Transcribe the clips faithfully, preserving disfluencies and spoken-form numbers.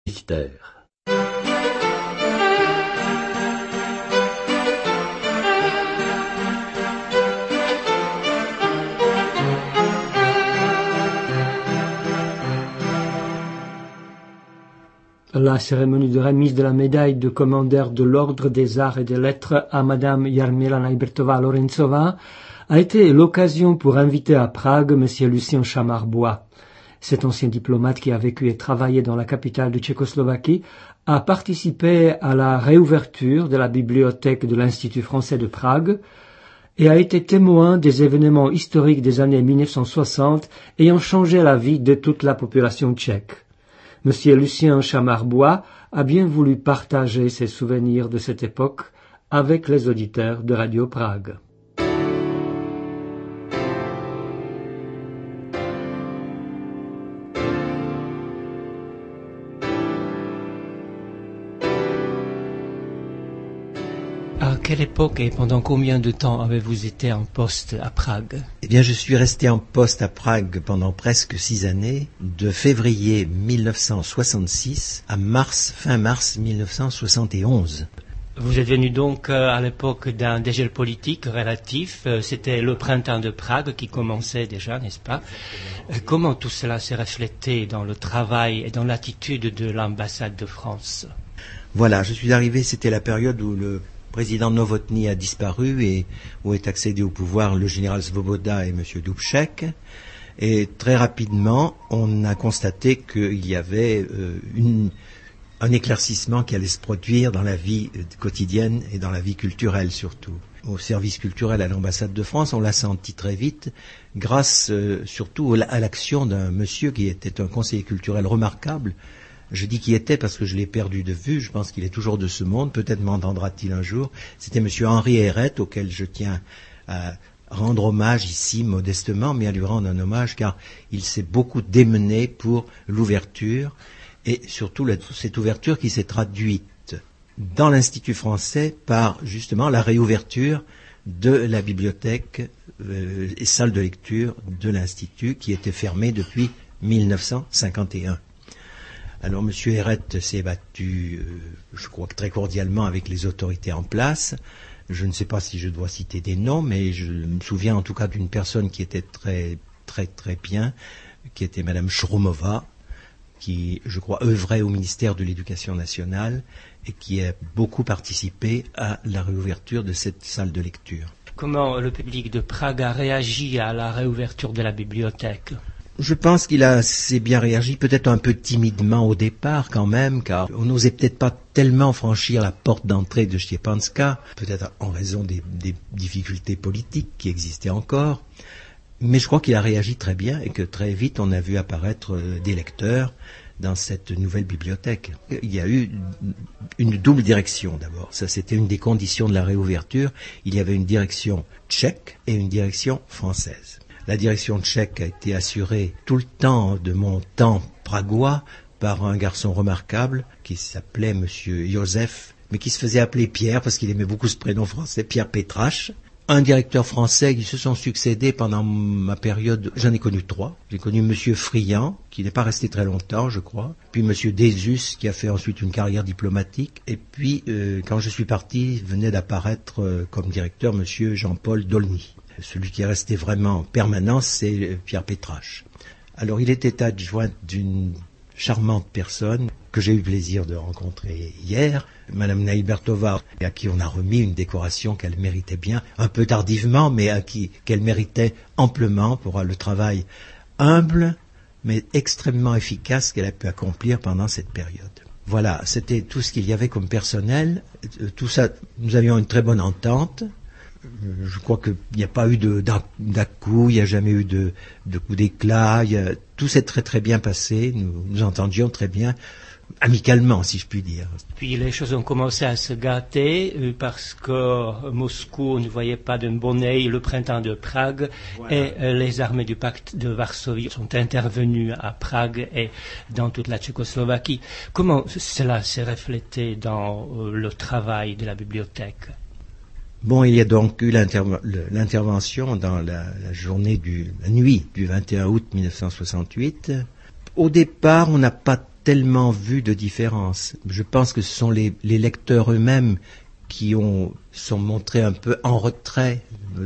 mystère. La cérémonie de remise de la médaille de commandeur de l'Ordre des Arts et des Lettres à Madame Jarmila Najbrtová-Lorencová a été l'occasion pour inviter à Prague Monsieur Lucien Chamard-Bois. Cet ancien diplomate qui a vécu et travaillé dans la capitale de Tchécoslovaquie a participé à la réouverture de la bibliothèque de l'Institut français de Prague et a été témoin des événements historiques des années mille neuf cent soixante ayant changé la vie de toute la population tchèque. Monsieur Lucien Chamard-Bois a bien voulu partager ses souvenirs de cette époque avec les auditeurs de Radio Prague. À quelle époque et pendant combien de temps avez-vous été en poste à Prague? Eh bien, je suis resté en poste à Prague pendant presque six années, de février mille neuf cent soixante-six à mars, fin mars mille neuf cent soixante et onze. Vous êtes venu donc à l'époque d'un dégel politique relatif, c'était le printemps de Prague qui commençait déjà, n'est-ce pas? Comment tout cela s'est reflété dans le travail et dans l'attitude de l'ambassade de France? Voilà, je suis arrivé, c'était la période où le président Novotny a disparu et où est accédé au pouvoir le général Svoboda et M. Dubček. Et très rapidement, on a constaté qu'il y avait euh, une, un éclaircissement qui allait se produire dans la vie quotidienne et dans la vie culturelle surtout. Au service culturel à l'ambassade de France, on l'a senti très vite, grâce euh, surtout à l'action d'un monsieur qui était un conseiller culturel remarquable. Je dis qui était parce que je l'ai perdu de vue, je pense qu'il est toujours de ce monde, peut-être m'entendra-t-il un jour. C'était monsieur Henri Herret, auquel je tiens à rendre hommage ici modestement, mais à lui rendre un hommage car il s'est beaucoup démené pour l'ouverture et surtout la, cette ouverture qui s'est traduite dans l'Institut français par justement la réouverture de la bibliothèque euh, et salle de lecture de l'Institut qui était fermée depuis mille neuf cent cinquante et un. Alors, M. Herret s'est battu, euh, je crois que très cordialement avec les autorités en place. Je ne sais pas si je dois citer des noms, mais je me souviens en tout cas d'une personne qui était très, très, très bien, qui était Madame Shromova, qui, je crois, œuvrait au ministère de l'Éducation nationale et qui a beaucoup participé à la réouverture de cette salle de lecture. Comment le public de Prague a réagi à la réouverture de la bibliothèque? Je pense qu'il a assez bien réagi, peut-être un peu timidement au départ quand même, car on n'osait peut-être pas tellement franchir la porte d'entrée de Stjepanska, peut-être en raison des, des difficultés politiques qui existaient encore. Mais je crois qu'il a réagi très bien et que très vite on a vu apparaître des lecteurs dans cette nouvelle bibliothèque. Il y a eu une double direction d'abord. Ça, c'était une des conditions de la réouverture. Il y avait une direction tchèque et une direction française. La direction tchèque a été assurée tout le temps de mon temps pragois par un garçon remarquable qui s'appelait Monsieur Joseph, mais qui se faisait appeler Pierre parce qu'il aimait beaucoup ce prénom français, Pierre Pétrache. Un directeur français qui se sont succédés pendant ma période, j'en ai connu trois. J'ai connu Monsieur Friand, qui n'est pas resté très longtemps, je crois, puis Monsieur Désus, qui a fait ensuite une carrière diplomatique, et puis, euh, quand je suis parti, venait d'apparaître euh, comme directeur Monsieur Jean-Paul Dolny. Celui qui est resté vraiment en permanence, c'est Pierre Pétrache. Alors, il était adjoint d'une charmante personne que j'ai eu plaisir de rencontrer hier, Madame Najbrtová, à qui on a remis une décoration qu'elle méritait bien, un peu tardivement, mais à qui qu'elle méritait amplement pour le travail humble, mais extrêmement efficace qu'elle a pu accomplir pendant cette période. Voilà, c'était tout ce qu'il y avait comme personnel. Tout ça, nous avions une très bonne entente. Je crois qu'il n'y a pas eu de d'à-coups, il n'y a jamais eu de, de coups d'éclat, il y a, tout s'est très très bien passé, nous nous entendions très bien, amicalement si je puis dire. Puis les choses ont commencé à se gâter euh, parce que Moscou ne voyait pas d'un bon œil le printemps de Prague, voilà. Et euh, les armées du pacte de Varsovie sont intervenues à Prague et dans toute la Tchécoslovaquie. Comment cela s'est reflété dans euh, le travail de la bibliothèque? Bon, il y a donc eu l'intervention dans la, la journée du, la nuit du vingt et un août mille neuf cent soixante-huit. Au départ, on n'a pas tellement vu de différence. Je pense que ce sont les, les lecteurs eux-mêmes qui ont sont montrés un peu en retrait,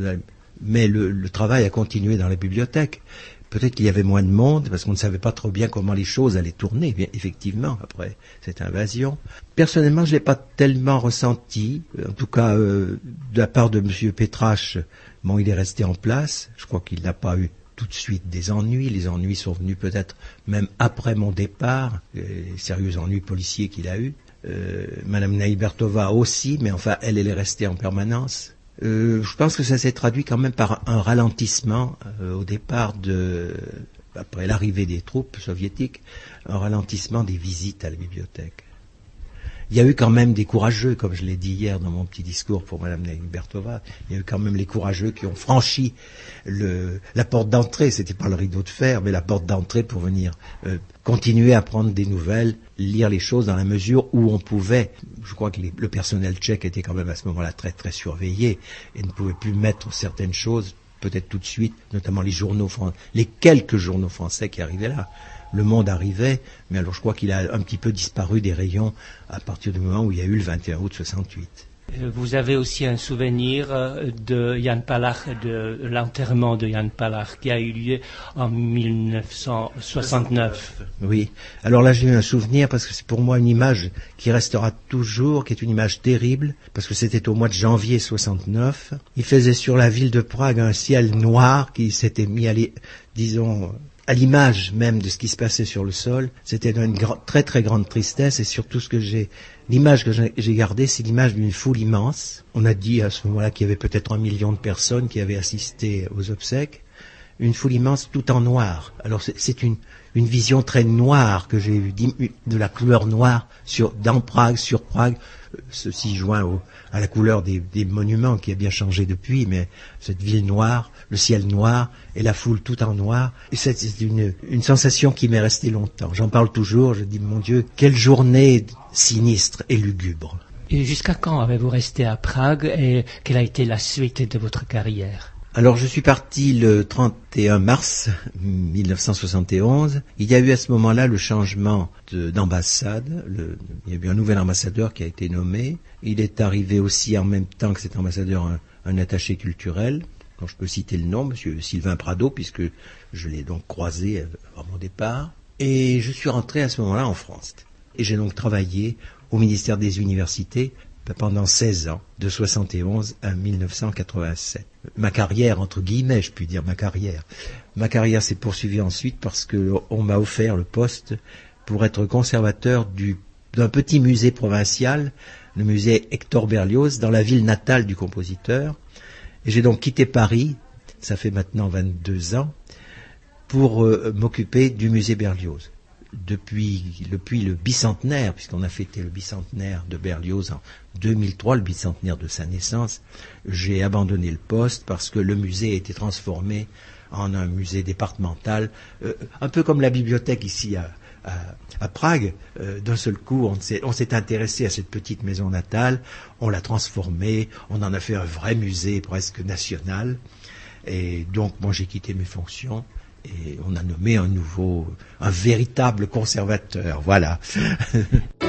mais le, le travail a continué dans les bibliothèques. Peut-être qu'il y avait moins de monde, parce qu'on ne savait pas trop bien comment les choses allaient tourner, bien, effectivement, après cette invasion. Personnellement, je ne l'ai pas tellement ressenti, en tout cas, euh, de la part de M. Pétrache. Bon, il est resté en place, je crois qu'il n'a pas eu tout de suite des ennuis. Les ennuis sont venus peut-être même après mon départ, les sérieux ennuis policiers qu'il a eus. Euh, Madame Naibertova aussi, mais enfin, elle, elle est restée en permanence. Euh, je pense que ça s'est traduit quand même par un ralentissement euh, au départ de, après l'arrivée des troupes soviétiques, un ralentissement des visites à la bibliothèque. Il y a eu quand même des courageux, comme je l'ai dit hier dans mon petit discours pour Madame Naibertova, il y a eu quand même les courageux qui ont franchi le, la porte d'entrée, c'était pas le rideau de fer, mais la porte d'entrée pour venir euh, continuer à prendre des nouvelles, lire les choses dans la mesure où on pouvait. Je crois que les, le personnel tchèque était quand même à ce moment-là très très surveillé et ne pouvait plus mettre certaines choses, peut-être tout de suite, notamment les journaux français, les quelques journaux français qui arrivaient là. Le Monde arrivait, mais alors je crois qu'il a un petit peu disparu des rayons à partir du moment où il y a eu le vingt et un août soixante-huit. Vous avez aussi un souvenir de Jan Palach, de l'enterrement de Jan Palach qui a eu lieu en mille neuf cent soixante-neuf. Oui, alors là j'ai eu un souvenir parce que c'est pour moi une image qui restera toujours, qui est une image terrible, parce que c'était au mois de janvier soixante-neuf. Il faisait sur la ville de Prague un ciel noir qui s'était mis à les, disons, à l'image même de ce qui se passait sur le sol. C'était d'une gra- très très grande tristesse, et surtout ce que j'ai, l'image que j'ai, j'ai gardée, c'est l'image d'une foule immense. On a dit à ce moment-là qu'il y avait peut-être un million de personnes qui avaient assisté aux obsèques. Une foule immense tout en noir. Alors c'est, c'est une, une vision très noire que j'ai eue, de la couleur noire sur, dans Prague, sur Prague. Ceci joint au, à la couleur des, des monuments qui a bien changé depuis, mais cette ville noire, le ciel noir et la foule tout en noir. Et c'est, c'est une, une sensation qui m'est restée longtemps. J'en parle toujours, je dis, mon Dieu, quelle journée sinistre et lugubre. Et jusqu'à quand avez-vous resté à Prague et quelle a été la suite de votre carrière ? Alors je suis parti le trente et un mars mille neuf cent soixante et onze. Il y a eu à ce moment-là le changement de, d'ambassade. Le, il y a eu un nouvel ambassadeur qui a été nommé. Il est arrivé aussi en même temps que cet ambassadeur un, un attaché culturel, dont je peux citer le nom, Monsieur Sylvain Prado, puisque je l'ai donc croisé à mon départ. Et je suis rentré à ce moment-là en France. Et j'ai donc travaillé au ministère des Universités pendant seize ans, de soixante et onze à mille neuf cent quatre-vingt-sept. Ma carrière, entre guillemets, je puis dire ma carrière. Ma carrière s'est poursuivie ensuite parce que on m'a offert le poste pour être conservateur du, d'un petit musée provincial, le musée Hector Berlioz, dans la ville natale du compositeur. Et j'ai donc quitté Paris, ça fait maintenant vingt-deux ans, pour euh, m'occuper du musée Berlioz. Depuis, depuis le bicentenaire, puisqu'on a fêté le bicentenaire de Berlioz en deux mille trois, le bicentenaire de sa naissance, j'ai abandonné le poste parce que le musée a été transformé en un musée départemental, euh, un peu comme la bibliothèque ici à, à, à Prague. Euh, d'un seul coup, on s'est, on s'est intéressé à cette petite maison natale, on l'a transformée, on en a fait un vrai musée presque national. Et donc, moi, j'ai quitté mes fonctions. Et on a nommé un nouveau, un véritable conservateur, voilà.